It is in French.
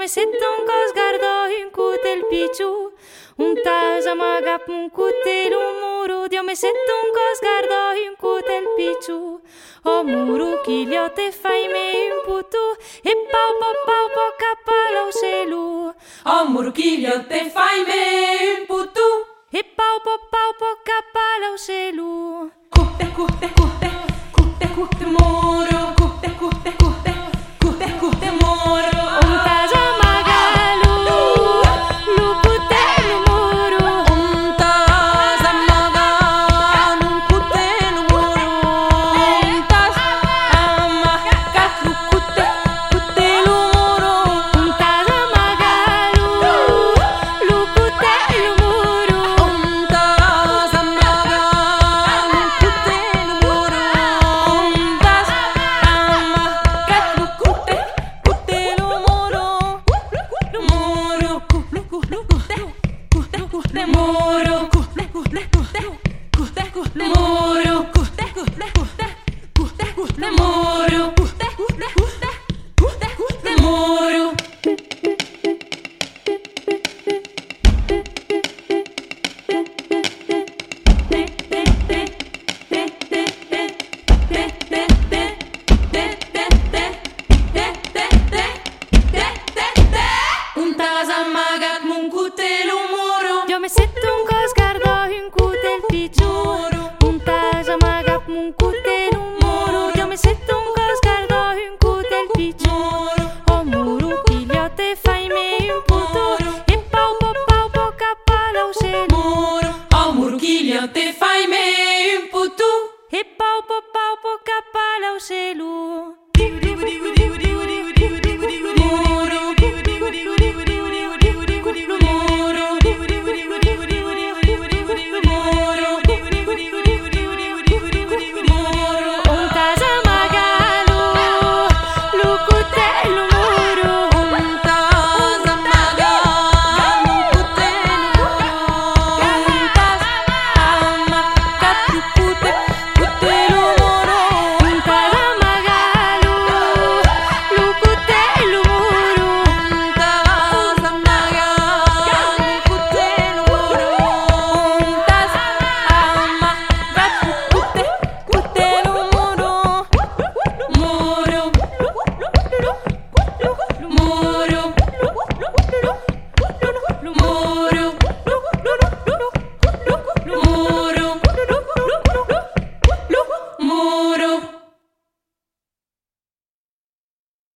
setton cos guardo un cutel picciu. Un tasa magap un cutel un muro. Dio me setton cos guardo un cutel picciu. O muro chi gli te fai me un putu. E pau pau pau pau capalo celu. O muro chi gli te fai me un putu. E pau pau pau pau capalo celu. Cute cute cute cute cute moro. Cute cute cute cute cute moro. Un tasa magalu lu cutel muro. Un tasa magalu cutel moro. Un tasa magalu cutel moro. Un tasa magalu lu cutel muro. Un tasa magalu cutel moro. Un tasa magalu cutel moro. Moro cute cute moro cute cute cute cute moro cute cute